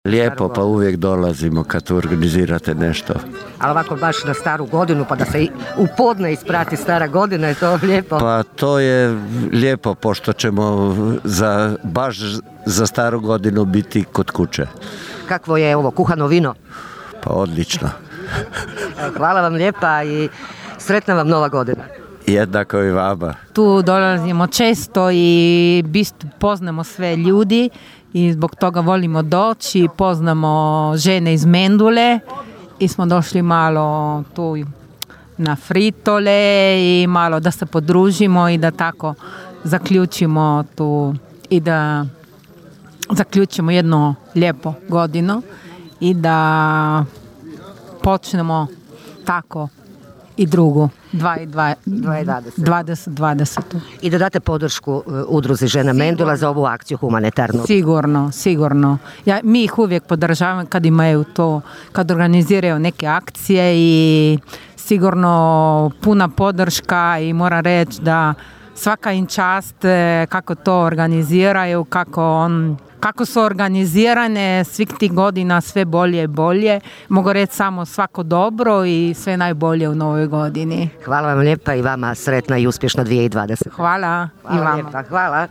Lijepo, pa uvijek dolazimo kad organizirate nešto. Ali ovako baš na staru godinu, pa da se u podne isprati stara godina, je to lijepo? Pa to je lijepo, pošto ćemo baš za staru godinu biti kod kuće. Kakvo je ovo kuhano vino? Pa odlično. Hvala vam lijepa i sretna vam nova godina. Jednako i vama. Tu dolazimo često i poznamo sve ljudi i zbog toga volimo doći, poznamo žene iz Mendule i smo došli malo tu na fritole i malo da se podružimo i da tako zaključimo tu i da zaključimo jednu lijepu godinu i da počnemo tako i drugu 2020. I da date podršku udruzi Žena Mendula za ovu akciju humanitarnu. Sigurno. Mi ih uvijek podržavamo kad imaju to, kad organiziraju neke akcije i sigurno puna podrška i moram reći da svaka im čast kako to organiziraju, kako su organizirane svih tih godina sve bolje i bolje. Mogu reći samo svako dobro i sve najbolje u novoj godini. Hvala vam lijepa i vama sretna i uspješna 2020. Hvala i vama. Lijepa, hvala.